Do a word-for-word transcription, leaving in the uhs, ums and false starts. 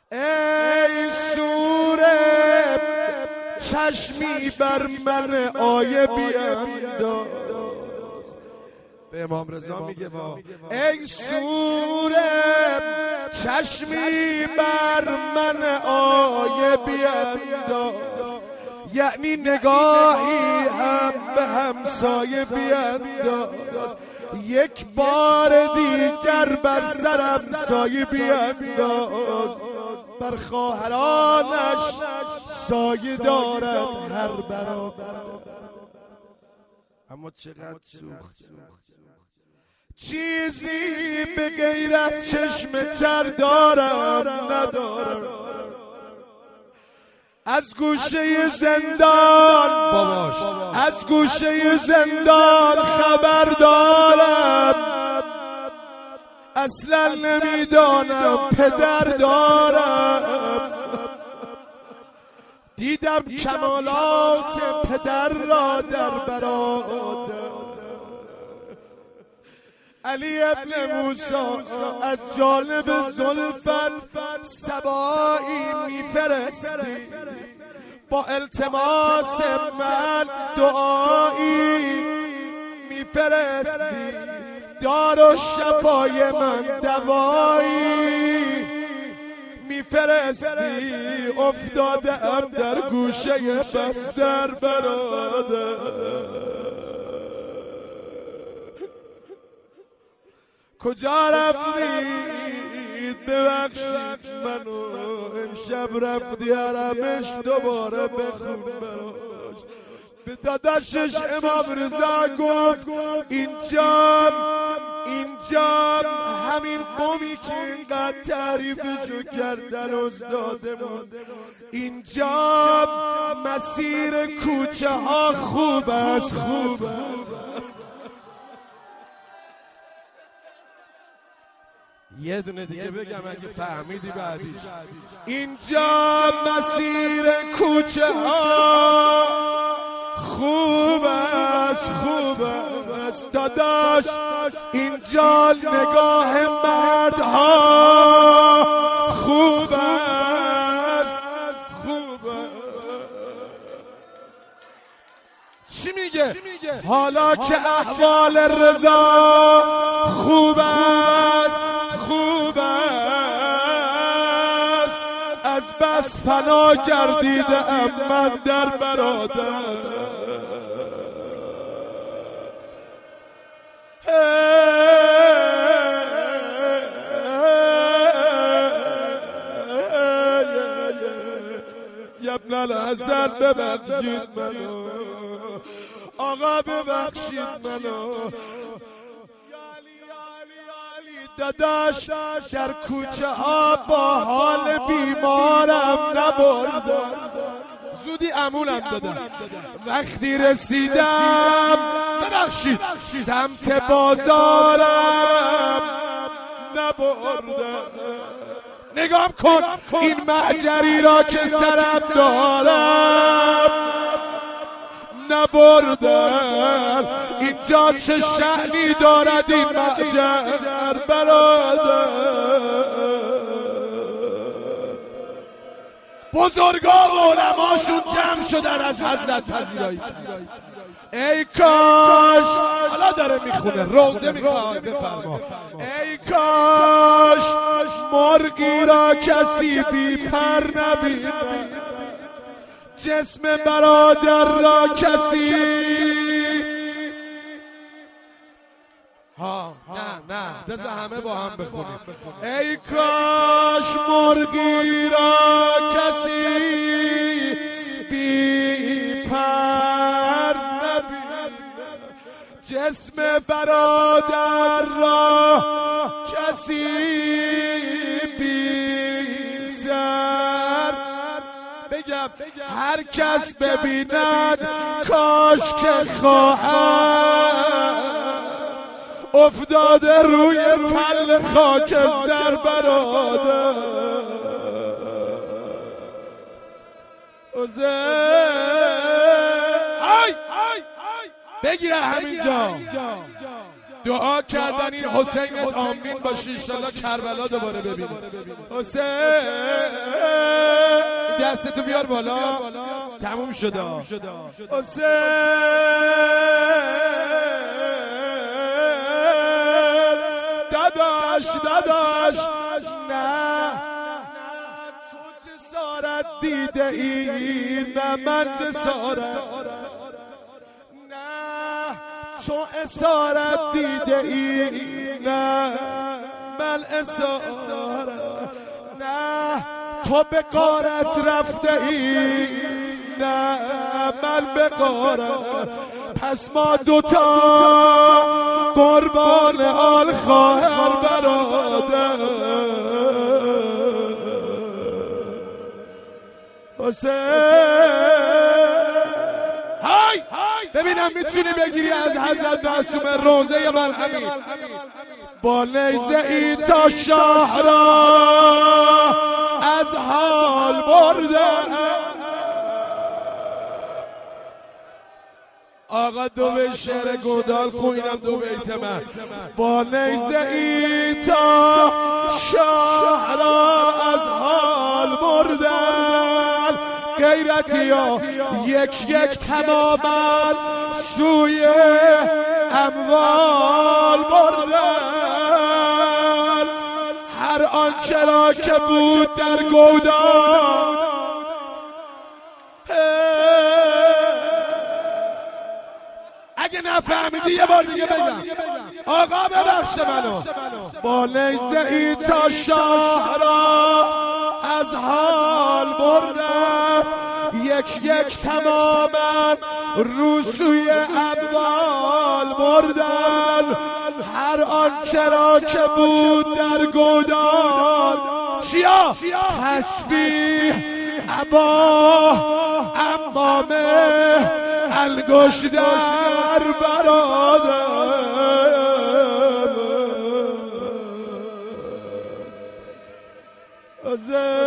ای سوره چشمی بر من آیه بینداز. به امام رضا میگه وا ای سوره چشمی بر من آیه بینداز، یعنی نگاهی هم به همسایه بینداز، یک بار دیگر بر سرم سایه بینداز، بر خواهرانش سایه دارد هر برابر. اما چقدر سوخت، چیزی به غیر از چشم تر دارم ندارم، از گوشه زندان باباش از گوشه زندان خبر دارم، اصلا نمیدانم پدر دارم، دیدم کمالات پدر را در برادر. علی ابن موسی از جانب زلفت صبایی میفرستی، با التماس من دعایی میفرستی، دار و شفای من دوایی میفرستی، افتاده ام در گوشه بستر برادر. کجا رفتید ببخشید منو، امشب رفتی حرمش دوباره بخون براش. به داداشش امام رضا گفت اینجا اینجا همین قومی که اینقدر تعریفشو کردن استادمون، اینجا مسیر کوچه ها خوب است خوب است. یه دونه دیگه بگم اگه فهمیدی بعدیش. اینجا مسیر کوچه ها خوب است خوب است داداش، اینجا نگاه مردها خوب است خوب است. چی میگه؟ حالا که احوال رضا خوب است خوب است، از بس فنا گردیده ام من در برادر. ابن الحسن ببخشید منو، آقا ببخشید منو، داداش در کوچه ها با حال بیمارم نبردم، زودی امونم دادم، وقتی رسیدم ببخشید سمت بازارم نبردم. نگاه کن این محجری را که سرم دارم نبردن، اینجا چه شأنی دارد این محجر برادر. بزرگا و علماشون جمع شدن از حضرت پذیرایی. ای کاش، حالا داره میخونه روزه میخواد بفرما، ای کاش مرغی را کسی بی پر نبیند، جسم برادر را کسی ها نه نه بذار همه با هم بخونیم. ای کاش مرغی را کسی بی پر نبیند، جسم برادر را کسی بی سر. بگم هر کس ببیند کاش که خواهد افتاده روی تل خاکستر برادر. بگیره همینجا دعا کردن این حسینت آمین باشی انشالله کربلا دوباره ببینی. حسین دستتو بیار بالا، تموم شده. حسین داداش داداش نه تو جسارت دیده ای نه من جسارت، نه تو اسارت دیده ای نه من اسارت، نه تو به غارت رفته ای نه من به غارت. پس ما دوتا قربان آل خواهر برادر. حسین های ببینم میتونی بگیری از حضرت معصوم روزه ملهمی با نیزه ای تا شاه را از حال برده. آقا دو بیت شعر گودال خوینم دو بیت من. با نیزه ای تا شاه را از حال بردن، غیرتی ها یک یک تماما سوی اموال بردن. هر آنچه را که بود در گودال اگه نفهمیدی یه بار دیگه بگم آقا ببخش منو. با نیزه ای تا شاه را از حال بردم، یک یک تماما رو سوی اموال بردن. هر آنچه را که بود در گودال چیا؟ تسبیح عبا امامه انگشتر برادر. حسین